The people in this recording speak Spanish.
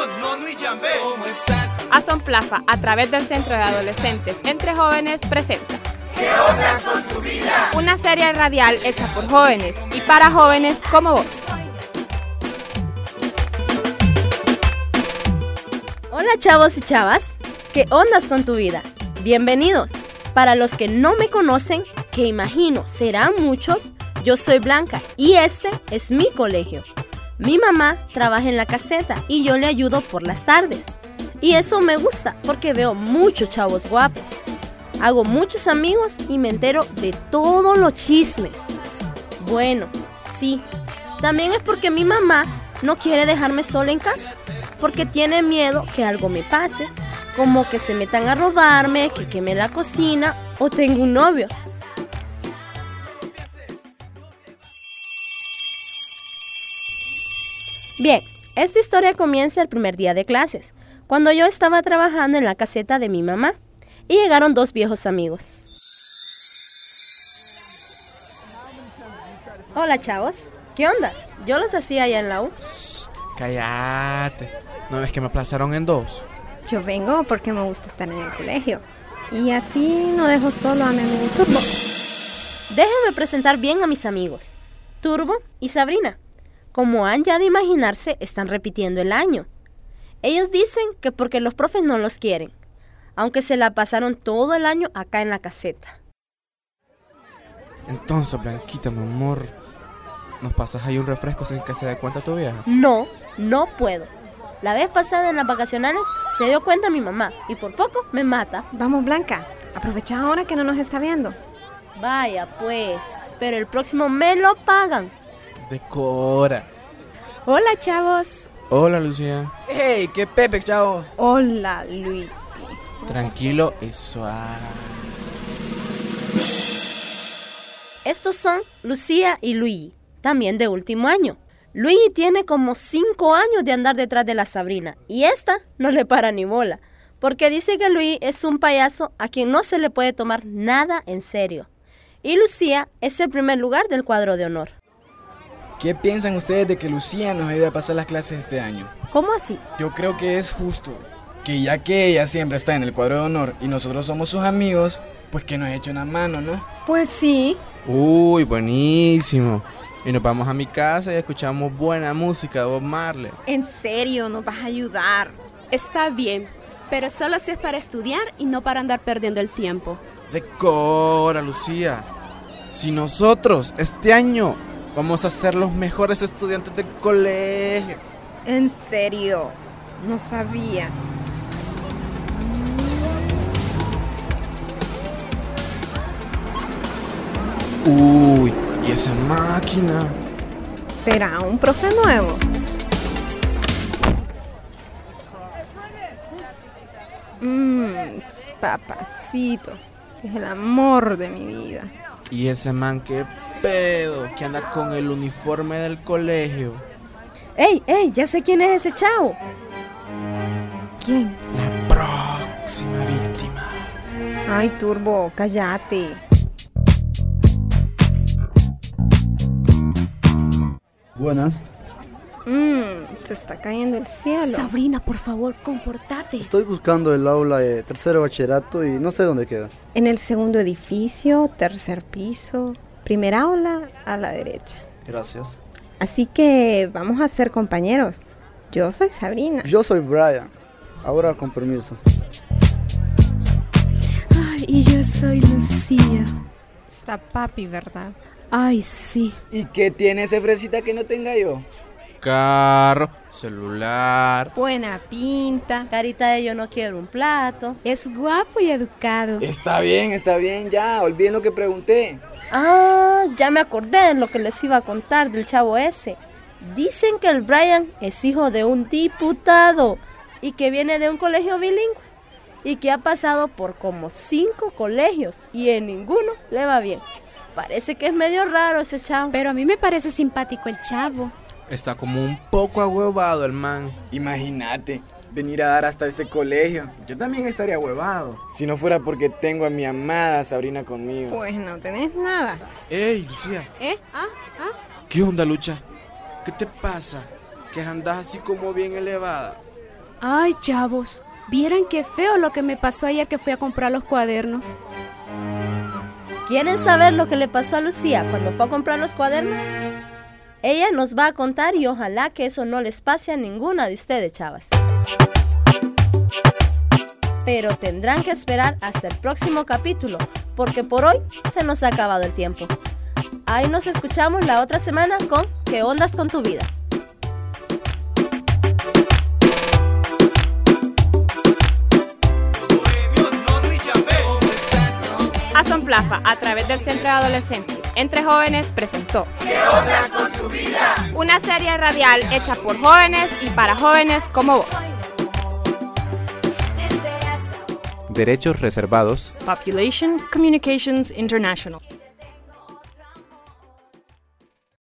Nono y Yambé. ¿Cómo estás? Asomplafa, a través del Centro de Adolescentes Entre Jóvenes, presenta ¿Qué ondas con tu vida? Una serie radial hecha por jóvenes y para jóvenes como vos. Hola chavos y chavas, ¿qué ondas con tu vida? Bienvenidos. Para los que no me conocen, que imagino serán muchos, yo soy Blanca y este es mi colegio. Mi mamá trabaja en la caseta y yo le ayudo por las tardes. Y eso me gusta porque veo muchos chavos guapos. Hago muchos amigos y me entero de todos los chismes. Bueno, sí, también es porque mi mamá no quiere dejarme sola en casa, porque tiene miedo que algo me pase, como que se metan a robarme, que queme la cocina o tengo un novio. Bien, esta historia comienza el primer día de clases, cuando yo estaba trabajando en la caseta de mi mamá y llegaron dos viejos amigos. Hola chavos, ¿qué ondas? Yo los hacía allá en la U. Cállate, ¿no ves que me aplazaron en dos? Yo vengo porque me gusta estar en el colegio y así no dejo solo a mi amigo Turbo. Déjenme presentar bien a mis amigos, Turbo y Sabrina. Como han ya de imaginarse, están repitiendo el año. Ellos dicen que porque los profes no los quieren, aunque se la pasaron todo el año acá en la caseta. Entonces, Blanquita, mi amor, ¿nos pasas ahí un refresco sin que se dé cuenta tu vieja? No puedo. La vez pasada en las vacacionales se dio cuenta mi mamá y por poco me mata. Vamos, Blanca, aprovecha ahora que no nos está viendo. Vaya pues, pero el próximo me lo pagan. Decora. Hola chavos. Hola, Lucía. ¡Hey! ¡Qué pepe, chavo! Hola, Luis. Tranquilo y suave. Estos son Lucía y Luigi, también de último año. Luigi tiene como 5 años de andar detrás de la Sabrina y esta no le para ni bola, porque dice que Luigi es un payaso a quien no se le puede tomar nada en serio. Y Lucía es el primer lugar del cuadro de honor. ¿Qué piensan ustedes de que Lucía nos ayude a pasar las clases este año? ¿Cómo así? Yo creo que es justo que ya que ella siempre está en el cuadro de honor y nosotros somos sus amigos, pues que nos eche una mano, ¿no? Pues sí. Uy, buenísimo. Y nos vamos a mi casa y escuchamos buena música de Bob Marley. En serio, nos vas a ayudar. Está bien, pero solo si es para estudiar y no para andar perdiendo el tiempo. Decora, Lucía. Si nosotros este año vamos a ser los mejores estudiantes del colegio. En serio, no sabía. Uy, ¿y esa máquina? ¿Será un profe nuevo? Papacito, ese es el amor de mi vida. ¿Y ese man qué pedo que anda con el uniforme del colegio? ¡Ey! Ya sé quién es ese chavo. ¿Quién? La próxima víctima. Ay, Turbo, cállate. Buenas. Se está cayendo el cielo. Sabrina, por favor, comportate. Estoy buscando el aula de tercero bachillerato y no sé dónde queda. En el segundo edificio, tercer piso, primer aula a la derecha. Gracias. Así que vamos a ser compañeros. Yo soy Sabrina. Yo soy Brian. Ahora con permiso. Ay, y yo soy Lucía. Está papi, ¿verdad? Ay, sí. ¿Y qué tiene ese fresita que no tenga yo? Carro, celular. Buena pinta. Carita de yo no quiero un plato. Es guapo y educado. Está bien, ya. Olviden lo que pregunté. Ah, ya me acordé de lo que les iba a contar del chavo ese. Dicen que el Brian es hijo de un diputado y que viene de un colegio bilingüe y que ha pasado por como 5 colegios y en ninguno le va bien. Parece que es medio raro ese chavo. Pero a mí me parece simpático el chavo. Está como un poco ahuevado el man. Imagínate, venir a dar hasta este colegio. Yo también estaría huevado. Si no fuera porque tengo a mi amada Sabrina conmigo. Pues no tenés nada. ¡Ey, Lucía! ¿Qué onda, Lucha? ¿Qué te pasa? Que andas así como bien elevada. Ay, chavos, vieran qué feo lo que me pasó ayer que fui a comprar los cuadernos. ¿Quieren saber lo que le pasó a Lucía cuando fue a comprar los cuadernos? Ella nos va a contar y ojalá que eso no les pase a ninguna de ustedes, chavas. Pero tendrán que esperar hasta el próximo capítulo, porque por hoy se nos ha acabado el tiempo. Ahí nos escuchamos la otra semana con ¿Qué ondas con tu vida? Azon Plafa, a través del Centro de Adolescentes Entre Jóvenes, presentó ¿Qué ondas con tu vida? Una serie radial hecha por jóvenes y para jóvenes como vos. Derechos reservados. Population Communications International.